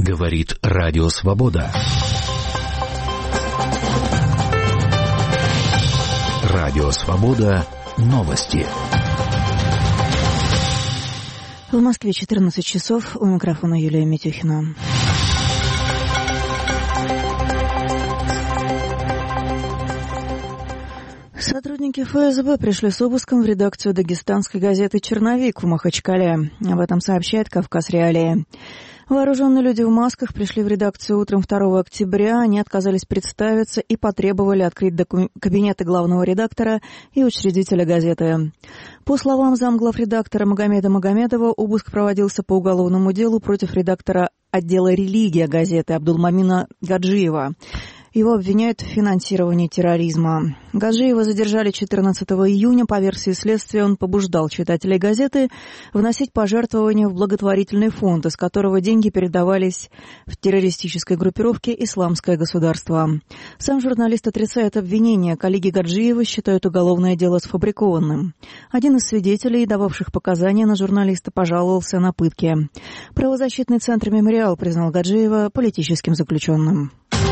Говорит Радио Свобода. Радио Свобода. Новости. В Москве 14 часов. У микрофона Юлия Митюхина. Сотрудники ФСБ пришли с обыском в редакцию дагестанской газеты «Черновик» в Махачкале. Об этом сообщает «Кавказ Реалии». Вооруженные люди в масках пришли в редакцию утром 2 октября. Они отказались представиться и потребовали открыть кабинеты главного редактора и учредителя газеты. По словам замглавредактора Магомеда Магомедова, обыск проводился по уголовному делу против редактора отдела «Религия» газеты Абдулмамина Гаджиева. Его обвиняют в финансировании терроризма. Гаджиева задержали 14 июня. По версии следствия, он побуждал читателей газеты вносить пожертвования в благотворительный фонд, из которого деньги передавались в террористической группировке «Исламское государство». Сам журналист отрицает обвинения. Коллеги Гаджиева считают уголовное дело сфабрикованным. Один из свидетелей, дававших показания на журналиста, пожаловался на пытки. Правозащитный центр «Мемориал» признал Гаджиева политическим заключенным.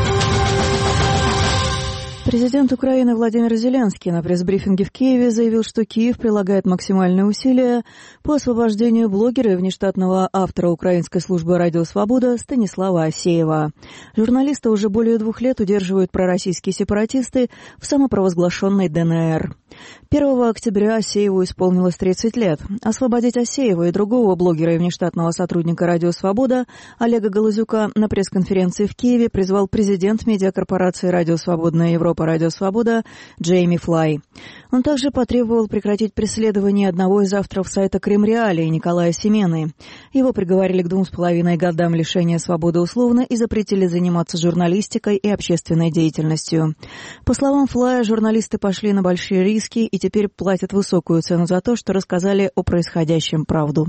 Президент Украины Владимир Зеленский на пресс-брифинге в Киеве заявил, что Киев прилагает максимальные усилия по освобождению блогера и внештатного автора украинской службы «Радио Свобода» Станислава Асеева. Журналиста уже более 2 лет удерживают пророссийские сепаратисты в самопровозглашенной ДНР. 1 октября Асееву исполнилось 30 лет. Освободить Асеева и другого блогера и внештатного сотрудника «Радио Свобода» Олега Голозюка на пресс-конференции в Киеве призвал президент медиакорпорации «Радио Свободная Европа» «Радио Свобода» Джейми Флай. Он также потребовал прекратить преследование одного из авторов сайта «Крим-Реалии» Николая Семены. Его приговорили к 2,5 годам лишения свободы условно и запретили заниматься журналистикой и общественной деятельностью. По словам Флая, журналисты пошли на большие риски и теперь платят высокую цену за то, что рассказали о происходящем правду.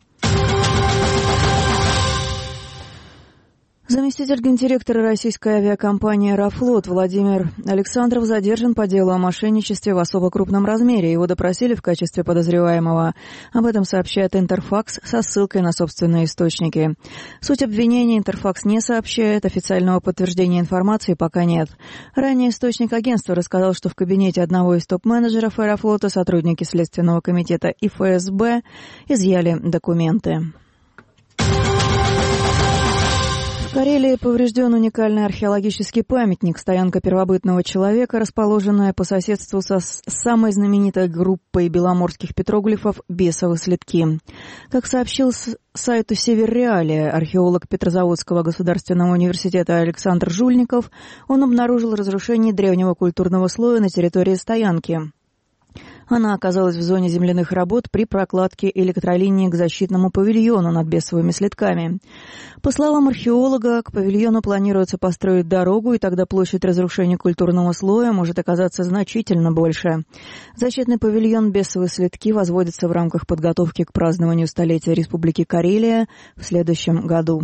Заместитель гендиректора российской авиакомпании «Аэрофлот» Владимир Александров задержан по делу о мошенничестве в особо крупном размере. Его допросили в качестве подозреваемого. Об этом сообщает Интерфакс со ссылкой на собственные источники. Суть обвинения Интерфакс не сообщает, официального подтверждения информации пока нет. Ранее источник агентства рассказал, что в кабинете одного из топ-менеджеров «Аэрофлота» сотрудники Следственного комитета и ФСБ изъяли документы. В Карелии поврежден уникальный археологический памятник, стоянка первобытного человека, расположенная по соседству со самой знаменитой группой беломорских петроглифов «Бесовы следки». Как сообщил сайту «Север Реалия» археолог Петрозаводского государственного университета Александр Жульников, он обнаружил разрушение древнего культурного слоя на территории стоянки. Она оказалась в зоне земляных работ при прокладке электролинии к защитному павильону над Бесовыми следками. По словам археолога, к павильону планируется построить дорогу, и тогда площадь разрушения культурного слоя может оказаться значительно больше. Защитный павильон Бесовые следки возводится в рамках подготовки к празднованию столетия Республики Карелия в следующем году.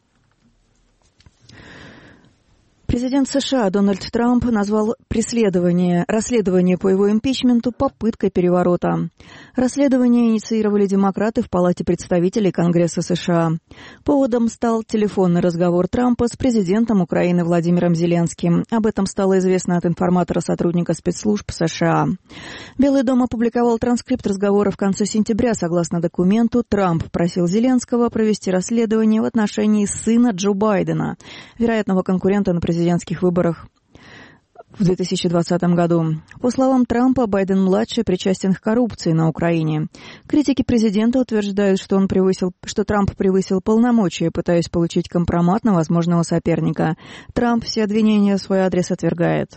Президент США Дональд Трамп назвал расследование по его импичменту попыткой переворота. Расследование инициировали демократы в Палате представителей Конгресса США. Поводом стал телефонный разговор Трампа с президентом Украины Владимиром Зеленским. Об этом стало известно от информатора-сотрудника спецслужб США. Белый дом опубликовал транскрипт разговора в конце сентября. Согласно документу, Трамп просил Зеленского провести расследование в отношении сына Джо Байдена, вероятного конкурента на президентских выборах в 2020 году. По словам Трампа, Байден-младший причастен к коррупции на Украине. Критики президента утверждают, что Трамп превысил полномочия, пытаясь получить компромат на возможного соперника. Трамп все обвинения в свой адрес отвергает.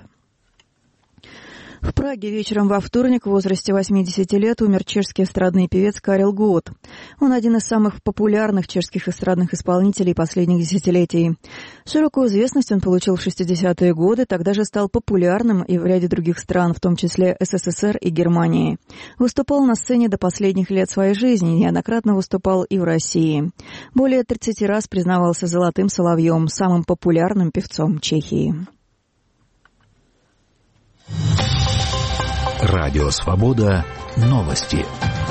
В Праге вечером во вторник в возрасте 80 лет умер чешский эстрадный певец Карел Гот. Он один из самых популярных чешских эстрадных исполнителей последних десятилетий. Широкую известность он получил в 60-е годы, тогда же стал популярным и в ряде других стран, в том числе СССР и Германии. Выступал на сцене до последних лет своей жизни, неоднократно выступал и в России. Более 30 раз признавался «Золотым соловьем», самым популярным певцом Чехии. Радио Свобода. Новости.